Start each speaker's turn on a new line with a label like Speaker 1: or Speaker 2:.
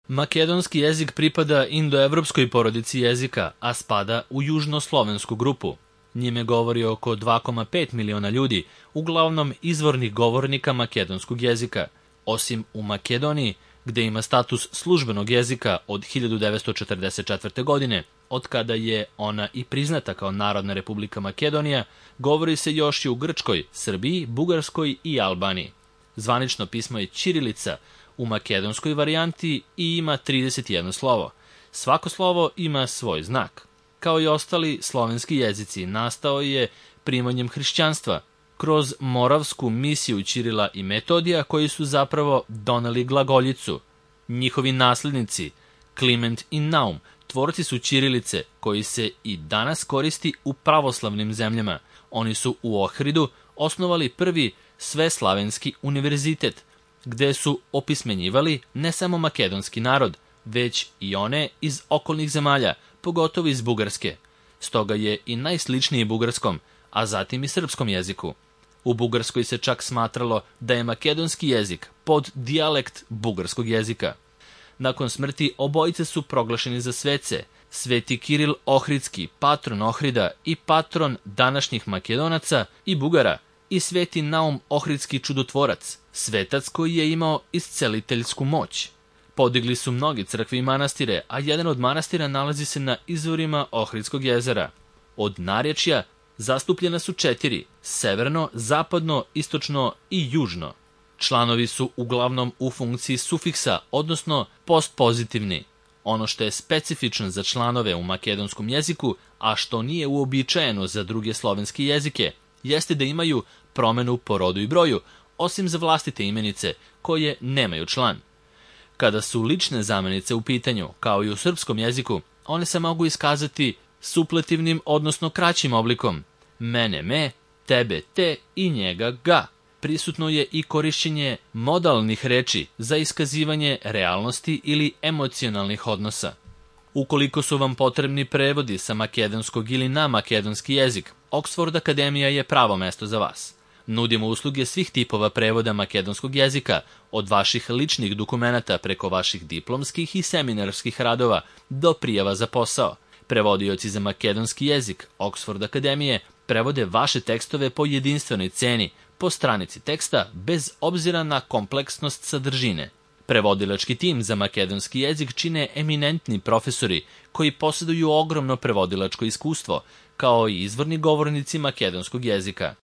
Speaker 1: Makedonski jezik pripada indoevropskoj porodici jezika, a spada u južnoslovensku grupu. Njime govori oko 2,5 miliona ljudi, uglavnom izvornih govornika makedonskog jezika, osim u Makedoniji, gde ima status službenog jezika od 1944. godine, od kada je ona i priznata kao Narodna republika Makedonija, govori se još i u Grčkoj, Srbiji, Bugarskoj i Albaniji. Zvanično pismo je ćirilica u makedonskoj varijanti i ima 31 slovo. Svako slovo ima svoj znak. Kao i ostali slovenski jezici, nastao je primanjem hrišćanstva kroz moravsku misiju Ćirila i Metodija, koji su zapravo doneli glagoljicu. Njihovi naslednici, Kliment i Naum, tvorci su ćirilice, koji se i danas koristi u pravoslavnim zemljama. Oni su u Ohridu osnovali prvi sveslavenski univerzitet, gde su opismenjivali ne samo makedonski narod, već i one iz okolnih zemalja, pogotovo iz Bugarske. Stoga je i najsličniji bugarskom, a zatim i srpskom jeziku. U Bugarskoj se čak smatralo da je makedonski jezik pod dijalekt bugarskog jezika. Nakon smrti obojice su proglašeni za svece. Sveti Kiril Ohridski, patron Ohrida i patron današnjih Makedonaca i Bugara, i sveti Naum Ohridski čudotvorac, svetac koji je imao isceliteljsku moć. Podigli su mnogi crkve i manastire, a jedan od manastira nalazi se na izvorima Ohridskog jezera. Od narječja zastupljena su 4, severno, zapadno, istočno i južno. Članovi su uglavnom u funkciji sufiksa, odnosno postpozitivni. Ono što je specifično za članove u makedonskom jeziku, a što nije uobičajeno za druge slovenske jezike, jeste da imaju promenu po rodu i broju, osim za vlastite imenice, koje nemaju član. Kada su lične zamenice u pitanju, kao i u srpskom jeziku, one se mogu iskazati supletivnim, odnosno kraćim oblikom. Mene me, tebe te i njega ga. Prisutno je i korišćenje modalnih reči za iskazivanje realnosti ili emocionalnih odnosa. Ukoliko su vam potrebni prevodi sa makedonskog ili na makedonski jezik, Oxford Akademija je pravo mesto za vas. Nudimo usluge svih tipova prevoda makedonskog jezika, od vaših ličnih dokumenata preko vaših diplomskih i seminarskih radova do prijava za posao. Prevodioci za makedonski jezik Oxford Akademije prevode vaše tekstove po jedinstvenoj ceni, po stranici teksta, bez obzira na kompleksnost sadržine. Prevodilački tim za makedonski jezik čine eminentni profesori koji posjeduju ogromno prevodilačko iskustvo, kao i izvorni govornici makedonskog jezika.